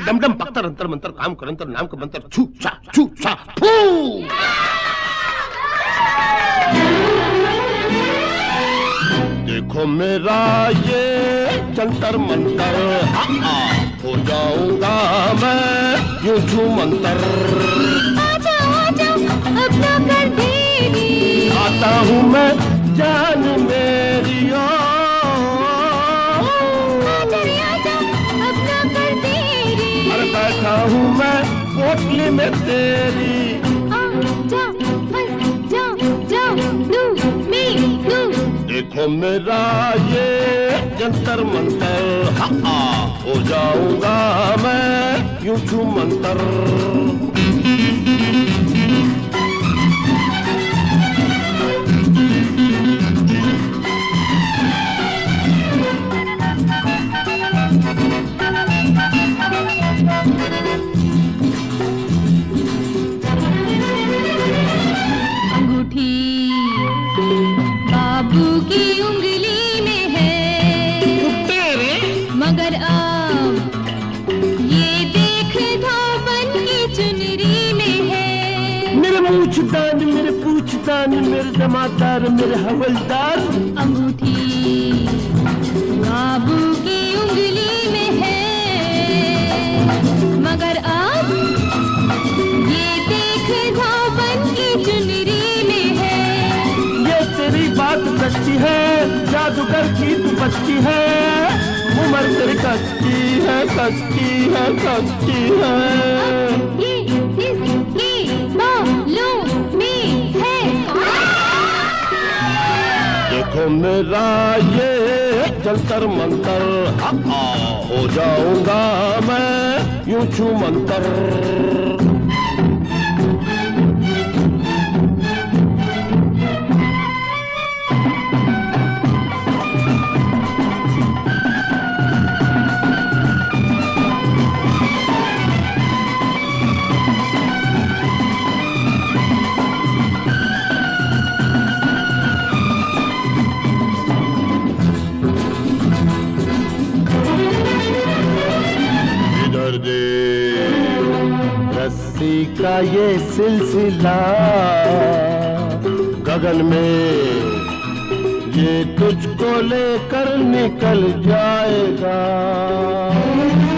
डम डम पत्थर अंतर मंतर काम कर अंतर नाम का मंत्र छू छा फू। देखो मेरा ये जंतर मंतर, हो जाऊंगा मैं यूं छू मंतर। आजा आजा अब ना कर देरी, आता हूँ मैं जान मेरी ओ। आजा रे आजा अब ना कर देरी, अरे बैठा हूँ मैं पोटली में तेरी। जा तू देखो मेरा ये जंतर मंतर, हो जाऊंगा मैं यूं छू मंतर। अंगूठी बाबू की उंगली में है, मगर अब ये देख धोबन की चुनरी में है। मेरे मूछदान मेरे पूछदान मेरे जमादार मेरे हवलदार। अंगूठी बाबू की उंगली में है, मगर अब ये देख धोबन की चुनरी में है। ये तेरी बात सच्ची है, जादूगर की तू बच्ची है, उम्र तेरी कच्ची है कच्ची है कच्ची है। ये इसके बालों में है। देखो मेरा ये जंतर मंतर, हो जाऊंगा मैं यूं छू मंतर। रस्सी का ये सिलसिला गगन में ये तुझको लेकर निकल जाएगा।